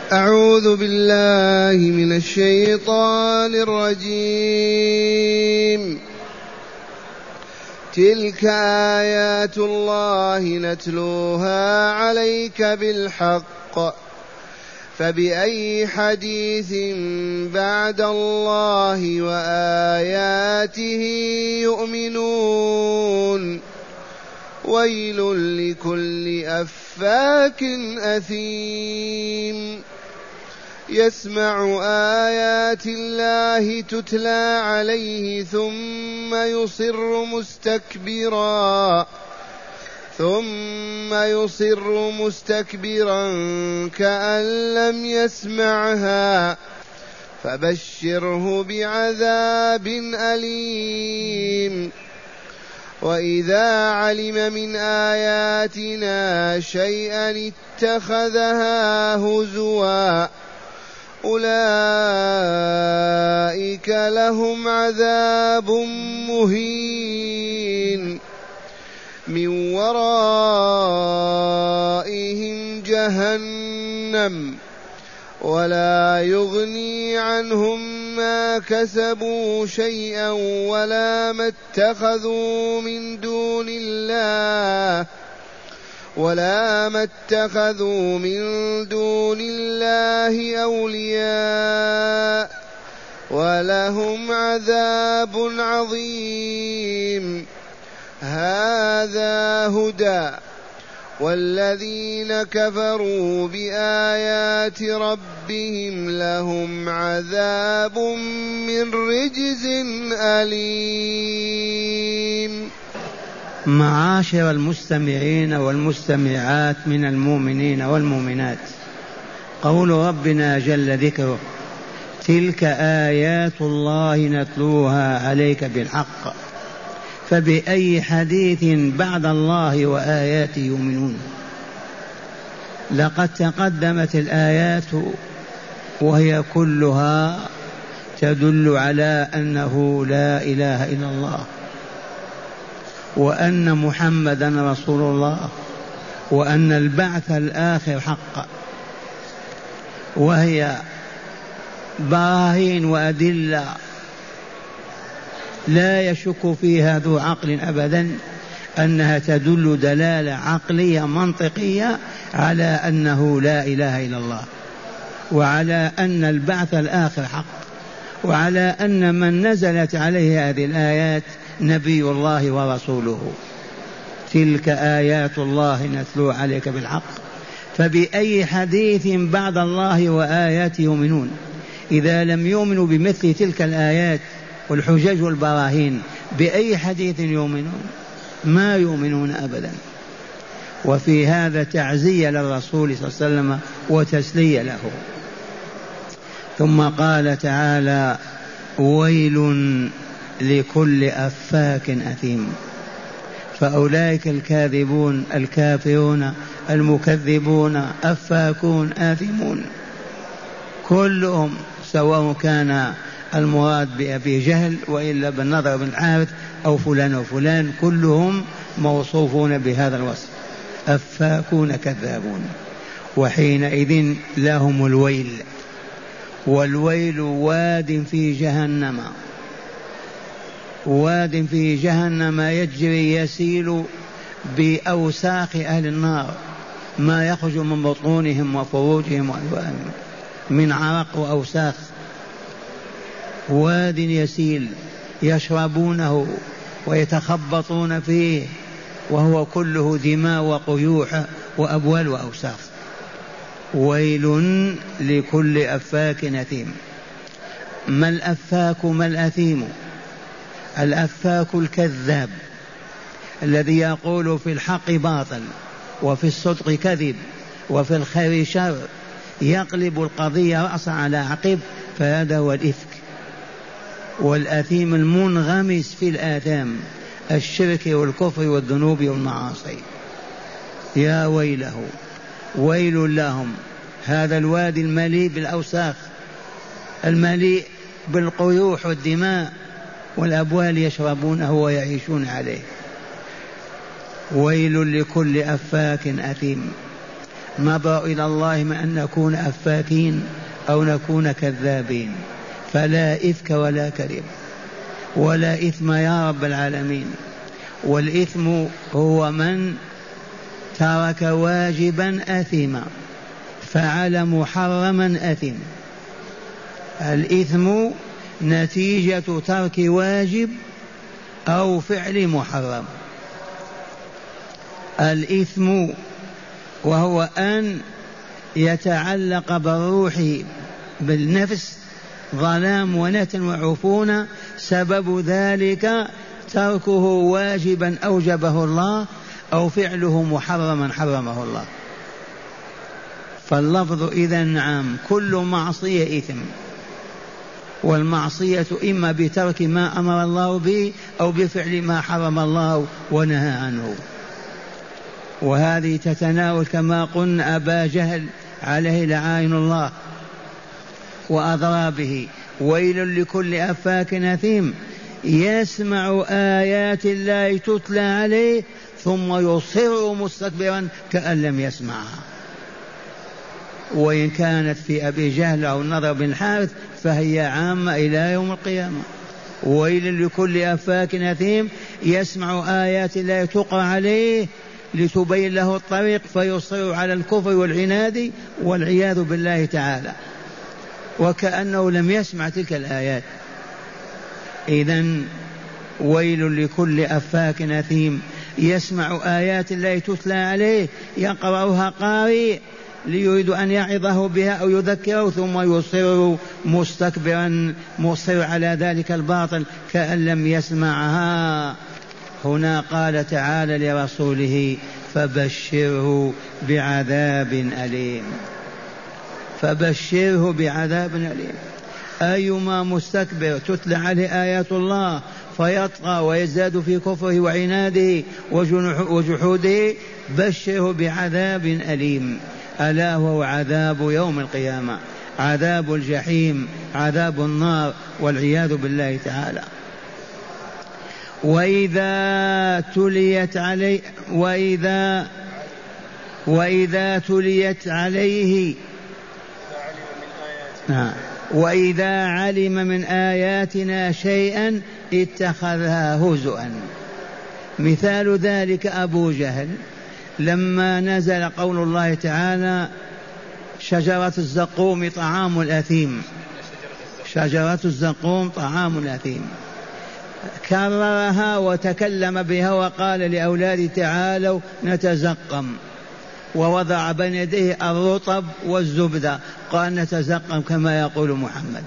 أعوذ بالله من الشيطان الرجيم. تلك آيات الله نتلوها عليك بالحق فبأي حديث بعد الله وآياته يؤمنون. ويل لكل أفاك أثيم يسمع آيات الله تتلى عليه ثم يصر مستكبرا كأن لم يسمعها فبشره بعذاب أليم. وإذا علم من آياتنا شيئا اتخذها هزوا أولئك لهم عذاب مهين من ورائهم جهنم ولا يغني عنهم ما كسبوا شيئا ولا ما اتخذوا من دون الله أولياء ولهم عذاب عظيم. هذا هدى والذين كفروا بآيات ربهم لهم عذاب من رجز أليم. معاشر المستمعين والمستمعات من المؤمنين والمؤمنات، قول ربنا جل ذكره: تلك آيات الله نتلوها عليك بالحق فبأي حديث بعد الله وآياته يؤمنون. لقد تقدمت الآيات وهي كلها تدل على أنه لا إله إلا الله وأن محمدا رسول الله وأن البعث الآخر حق، وهي براهين وأدلة لا يشك فيها ذو عقل أبدا أنها تدل دلالة عقلية منطقية على أنه لا إله إلا الله، وعلى أن البعث الآخر حق، وعلى أن من نزلت عليه هذه الآيات نبي الله ورسوله. تلك آيات الله نتلو عليك بالحق فبأي حديث بعد الله وآياته يؤمنون. إذا لم يؤمنوا بمثل تلك الآيات والحجج والبراهين بأي حديث يؤمنون؟ ما يؤمنون أبدا. وفي هذا تعزية للرسول صلى الله عليه وسلم وتسلية له. ثم قال تعالى: ويل لكل أفاك أثيم. فأولئك الكاذبون الكافرون المكذبون أفاكون آثمون كلهم، سواء كان المراد بأبي جهل وإلا بالنضر بن الحارث أو فلان وفلان، كلهم موصوفون بهذا الوصف، أفاكون كذابون. وحينئذ لهم الويل، والويل واد في جهنم، واد في جهنم يجري يسيل بأوساخ أهل النار، ما يخرج من بطونهم وفروجهم وألوانهم من عرق وأوساخ. واد يسيل يشربونه ويتخبطون فيه وهو كله دماء وقيوح وأبوال وأوساخ. ويل لكل أفاك أثيم. ما الأفاك ما الأثيم؟ الأفاك الكذاب الذي يقول في الحق باطل وفي الصدق كذب وفي الخير شر، يقلب القضية رأسا على عقب، فهذا هو الإفك. والأثيم المنغمس في الآثام، الشرك والكفر والذنوب والمعاصي. يا ويله، ويل لهم. هذا الوادي المليء بالأوساخ، المليء بالقيوح والدماء والأبوال يشربونه ويعيشون عليه. ويل لكل أفاك أثيم. نبرأ إلى الله من أن نكون أفاكين أو نكون كذابين. فلا إفك ولا كذب ولا إثم يا رب العالمين. والإثم هو من ترك واجبا أثما، فعل محرما أثم. الإثم نتيجة ترك واجب أو فعل محرم. الإثم وهو أن يتعلق بالروح بالنفس ظلام ونتن وعفونة، سبب ذلك تركه واجبا أوجبه الله أو فعله محرما حرمه الله. فاللفظ إذن عام، كل معصية إثم، والمعصية إما بترك ما أمر الله به أو بفعل ما حرم الله ونهى عنه. وهذه تتناول كما قلنا أبا جهل عليه لعائن الله وأضرابه. ويل لكل أفاك أثيم يسمع آيات الله تتلى عليه ثم يصر مستكبرا كأن لم يسمعها. وإن كانت في أبي جهل أو النضر بن الحارث فهي عامة إلى يوم القيامة. ويل لكل أفاك أثيم يسمع آيات الله تقرأ عليه لتبين له الطريق فيصر على الكفر والعناد والعياذ بالله تعالى وكأنه لم يسمع تلك الآيات. إذن ويل لكل أفاك أثيم يسمع آيات الله تتلى عليه يقرأها قارئ ليريد أن يعظه بها أو يذكره ثم يصر مستكبرا مصر على ذلك الباطل كأن لم يسمعها. هنا قال تعالى لرسوله فبشره بعذاب أليم. فبشره بعذاب أليم. أيما مستكبر تتلى عليه آيات الله فيطغى ويزداد في كفره وعناده وجحوده بشره بعذاب أليم، ألا هو عذاب يوم القيامة، عذاب الجحيم، عذاب النار والعياذ بالله تعالى. وإذا تليت عليه وإذا علم من آياتنا شيئا اتخذها هزؤا. مثال ذلك أبو جهل لما نزل قول الله تعالى شجرة الزقوم طعام الأثيم، شجرة الزقوم طعام الأثيم، كررها وتكلم بها وقال لأولاده تعالوا نتزقم، ووضع بين يديه الرطب والزبدة قال نتزقم كما يقول محمد.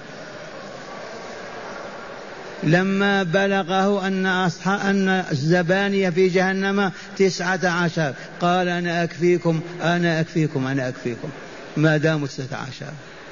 لما بلغه أن الزبانية في جهنم 19 قال أنا أكفيكم ما داموا 19.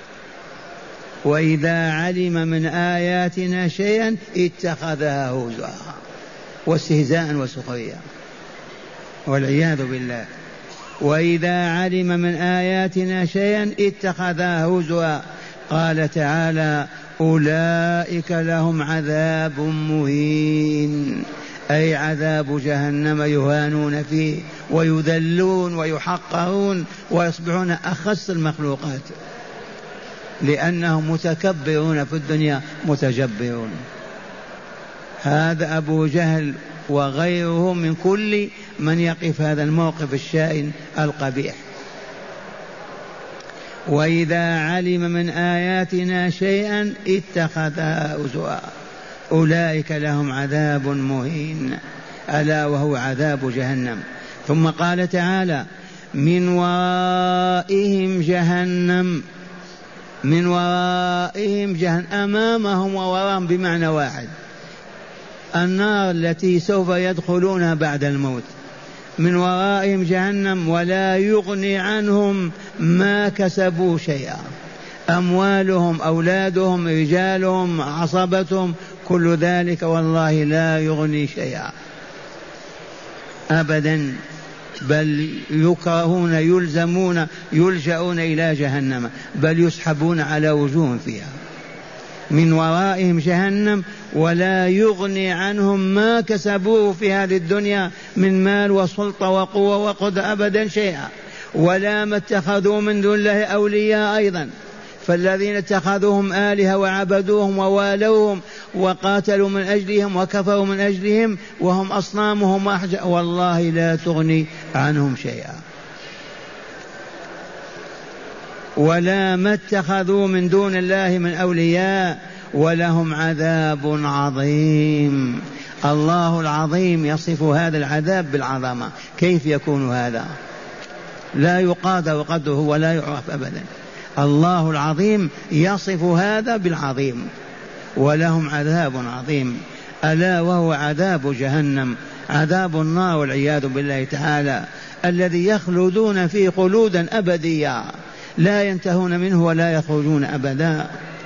وإذا علم من آياتنا شيئا اتخذها هزوا واستهزاء وسخريا والعياذ بالله. وإذا علم من آياتنا شيئا اتخذها هزوا. قال تعالى أولئك لهم عذاب مهين، أي عذاب جهنم يهانون فيه ويذلون ويحقرون ويصبحون أخس المخلوقات لأنهم متكبرون في الدنيا متجبرون. هذا أبو جهل وغيره من كل من يقف هذا الموقف الشائن القبيح. وإذا علم من آياتنا شيئا اتخذها هزوا أولئك لهم عذاب مهين، ألا وهو عذاب جهنم. ثم قال تعالى من ورائهم جهنم، من ورائهم جهنم، أمامهم ووراءهم بمعنى واحد، النار التي سوف يدخلونها بعد الموت. من ورائهم جهنم ولا يغني عنهم ما كسبوا شيئا، أموالهم أولادهم رجالهم عصبتهم كل ذلك والله لا يغني شيئا أبدا، بل يكرهون يلزمون يلجؤون إلى جهنم بل يسحبون على وجوههم فيها. من ورائهم جهنم ولا يغني عنهم ما كسبوه في هذه الدنيا من مال وسلطة وقوة وقدرة أبدا شيئا، ولا ما اتخذوا من دون الله أولياء أيضا، فالذين اتخذوهم آلهة وعبدوهم ووالوهم وقاتلوا من أجلهم وكفروا من أجلهم وهم أصنامهم والله لا تغني عنهم شيئا. ولا ما اتخذوا من دون الله من أولياء ولهم عذاب عظيم. الله العظيم يصف هذا العذاب بالعظمة، كيف يكون هذا؟ لا يقادر قدره ولا يعرف أبدا. الله العظيم يصف هذا بالعظيم. ولهم عذاب عظيم، ألا وهو عذاب جهنم، عذاب النار والعياذ بالله تعالى، الذي يخلدون فيه خلودا أبديا لا ينتهون منه ولا يخرجون أبدا.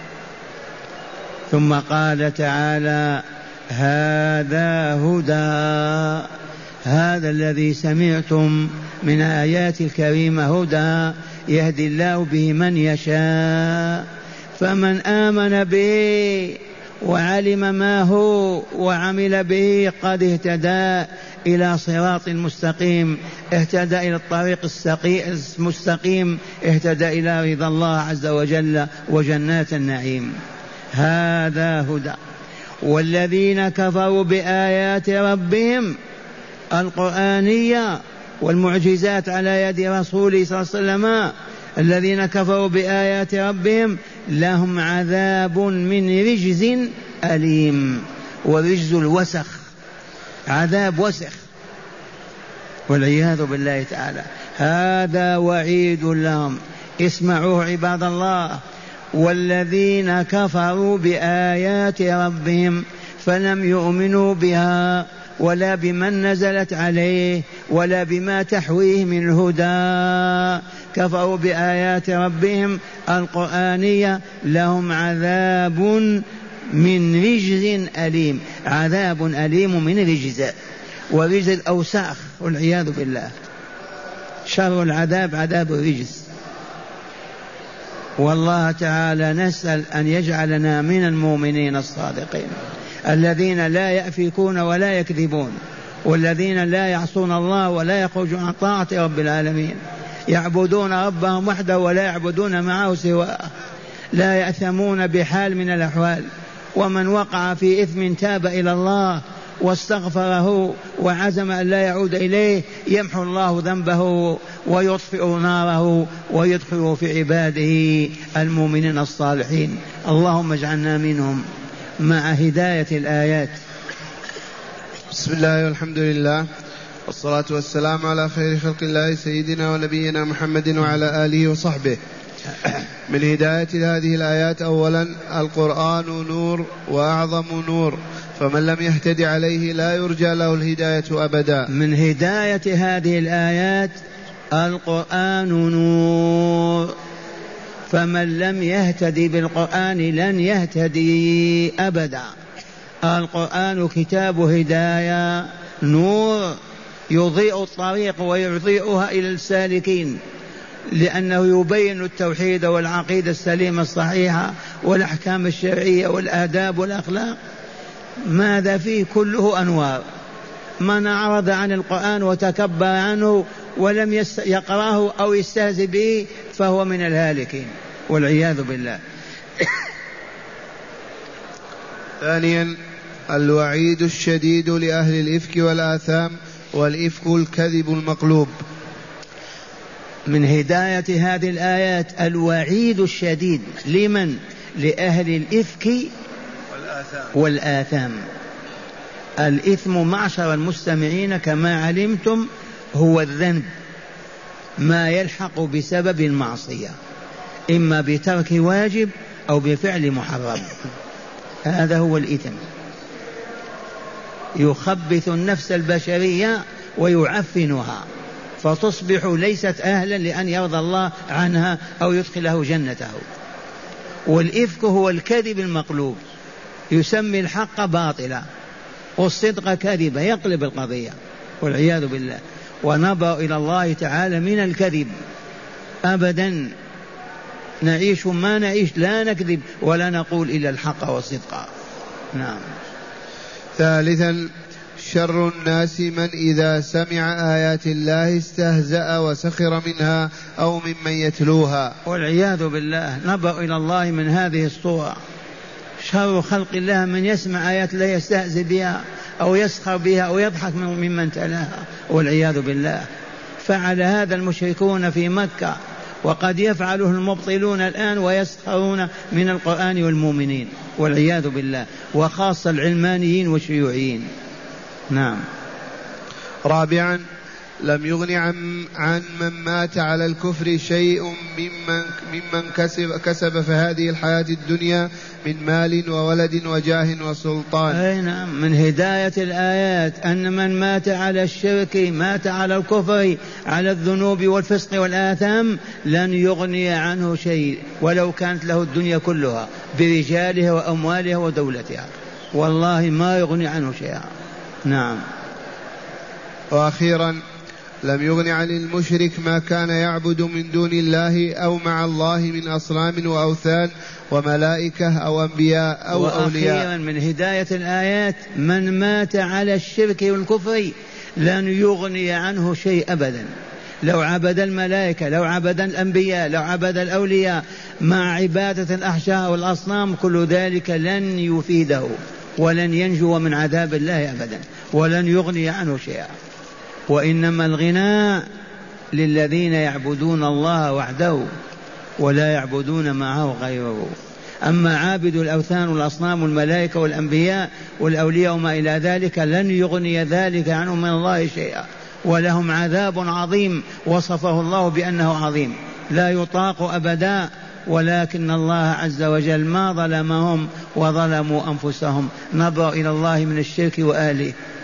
ثم قال تعالى: هذا هدى، هذا الذي سمعتم من آيات الكريمة هدى يهدي الله به من يشاء، فمن آمن به وعلم ما هو وعمل به قد اهتدى إلى صراط مستقيم، اهتدى إلى الطريق المستقيم، اهتدى إلى رضا الله عز وجل وجنات النعيم. هذا هدى. والذين كفروا بآيات ربهم القرآنية والمعجزات على يد رسوله صلى الله عليه وسلم، الذين كفروا بآيات ربهم لهم عذاب من رجز أليم. ورجز الوسخ، عذاب وسخ والعياذ بالله تعالى. هذا وعيد لهم. اسمعوه عباد الله. والذين كفروا بآيات ربهم فلم يؤمنوا بها ولا بمن نزلت عليه ولا بما تحويه من الهدى، كفروا بآيات ربهم القرآنية لهم عذاب من رجز أليم، عذاب أليم من رجز، ورجز الأوساخ والعياذ بالله. شر العذاب عذاب الرجز. والله تعالى نسأل أن يجعلنا من المؤمنين الصادقين الذين لا يأفكون ولا يكذبون، والذين لا يعصون الله ولا يخرجون عن طاعة رب العالمين، يعبدون ربهم وحده ولا يعبدون معه سواه، لا يأثمون بحال من الأحوال. ومن وقع في إثم تاب إلى الله واستغفره وعزم أن لا يعود إليه يمحو الله ذنبه ويطفئ ناره ويدخله في عباده المؤمنين الصالحين. اللهم اجعلنا منهم مع هداية الآيات. بسم الله والحمد لله والصلاة والسلام على خير خلق الله سيدنا ونبينا محمد وعلى آله وصحبه. من هداية هذه الآيات: أولا القرآن نور وأعظم نور، فمن لم يهتد عليه لا يرجى له الهداية أبدا. من هداية هذه الآيات القرآن نور، فمن لم يهتدي بالقرآن لن يهتدي أبدا. القرآن كتاب هداية نور يضيء الطريق ويضيئها إلى السالكين، لأنه يبين التوحيد والعقيدة السليمة الصحيحة والأحكام الشرعية والآداب والأخلاق. ماذا فيه؟ كله أنوار. من أعرض عن القرآن وتكبر عنه ولم يقرأه أو يستهزئ به فهو من الهالكين والعياذ بالله. ثانيا الوعيد الشديد لأهل الإفك والآثام، والإفك الكذب المقلوب. من هداية هذه الآيات الوعيد الشديد لمن؟ لأهل الإفك والآثام. الإثم معشر المستمعين كما علمتم هو الذنب، ما يلحق بسبب المعصية، إما بترك واجب أو بفعل محرم. هذا هو الإثم، يخبث النفس البشرية ويعفنها فتصبح ليست أهلا لأن يرضى الله عنها أو يدخله جنته. والإفك هو الكذب المقلوب، يسمي الحق باطلا والصدق كذبا، يقلب القضية والعياذ بالله. ونبرأ إلى الله تعالى من الكذب أبدا. نعيش ما نعيش لا نكذب ولا نقول إلا الحق والصدق. نعم. ثالثا شر الناس من إذا سمع آيات الله استهزأ وسخر منها أو ممن يتلوها. والعياذ بالله. نبأ إلى الله من هذه الصورة. شر خلق الله من يسمع آيات الله يستهزئ بها أو يسخر بها أو يضحك ممن تلاها، والعياذ بالله. فعل هذا المشركون في مكة، وقد يفعله المبطلون الآن ويسخرون من القرآن والمؤمنين، والعياذ بالله، وخاصة العلمانيين والشيوعيين. نعم. رابعا، لم يغن عن من مات على الكفر شيء ممن كسب في هذه الحياة الدنيا من مال وولد وجاه وسلطان. أي نعم. من هداية الآيات أن من مات على الشرك، مات على الكفر، على الذنوب والفسق والآثام، لن يغني عنه شيء ولو كانت له الدنيا كلها برجالها وأموالها ودولتها، والله ما يغني عنه شيئا. نعم. وأخيرا، لم يغن عن المشرك ما كان يعبد من دون الله أو مع الله من أصنام وأوثان وملائكة أو أنبياء أو أولياء. وأخيرا من هداية الآيات من مات على الشرك والكفر لن يغني عنه شيء أبدا، لو عبد الملائكة، لو عبد الأنبياء، لو عبد الأولياء، مع عبادة الأحجار والأصنام، كل ذلك لن يفيده ولن ينجو من عذاب الله أبدا، ولن يغني عنه شيئا. وإنما الغنى للذين يعبدون الله وحده ولا يعبدون معه غيره. أما عابد الأوثان والأصنام والملائكة والأنبياء والأولياء وما إلى ذلك لن يغني ذلك عنهم من الله شيئا، ولهم عذاب عظيم وصفه الله بأنه عظيم لا يطاق أبدا. ولكن الله عز وجل ما ظلمهم وظلموا أنفسهم. نظروا إلى الله من الشرك وآله.